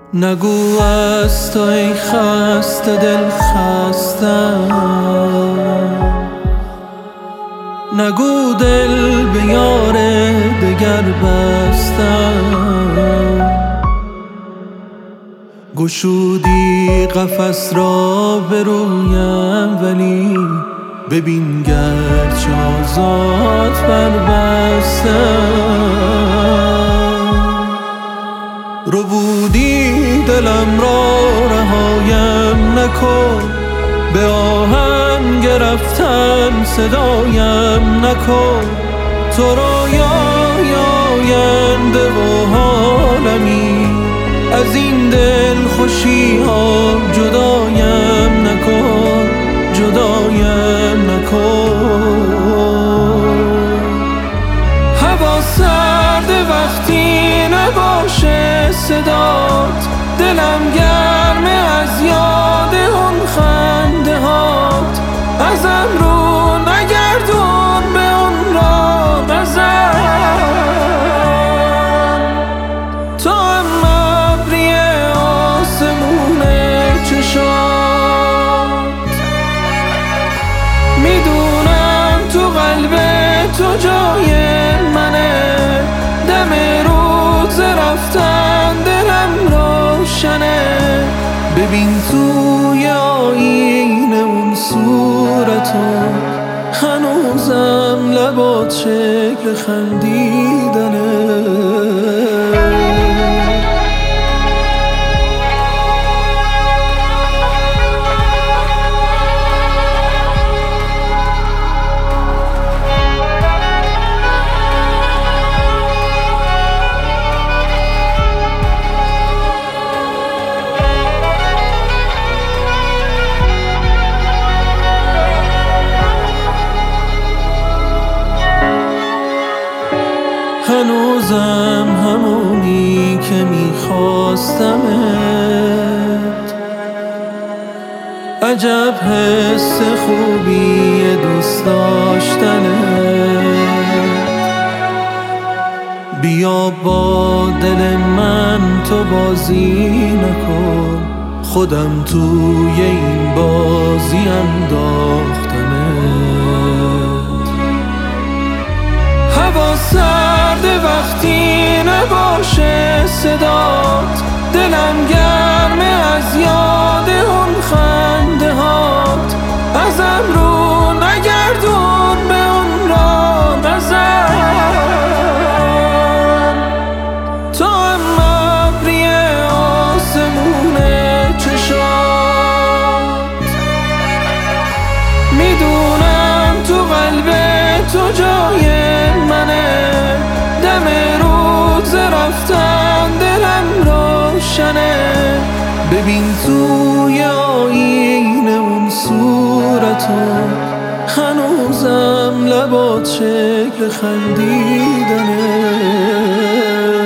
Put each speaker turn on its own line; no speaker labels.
نگو از تو ای خسته دل خستم، نگو دل به یار دگر بستم. گشودی قفس را به رویم ولی ببین گرچه آزاد بربستم. ربودی دلم را رهایم نکن، به آهن گرفتن صدایم نکن. تو رویای آینده و حالمی، از این دل خوشی ها جدایم نکن، جدایم نکن. هوا سرد وقتی نباشه صدات، دلم گرمه از یاد اون خنده هات. ازم رو نگردون به اون را نزن، تو هم ابری آسمون چشات. میدونم تو قلب تو جای منه، دم روز رفتن دلم روشنه. ببین توی آینه اون صورتو، هنوزم لبات شکل خندیدنه. هنوزم همونی که میخواستمت، عجب حس خوبی دوست داشتنت. بیا با دل من تو بازی نکن، خودم توی این بازی انداختمت. هوا سرد وقتی نباشه صدات، دلم گرمه از یاد اون خنده هات. ازم رو نگردون به اون را نزن، تو هم ابری آسمون چشات. میدونم تو قلب تو جای منه، دم روز رفتن دلم روشنه. ببین توی آینه اون صورتو، هنوزم لبات شکل خندیدنه.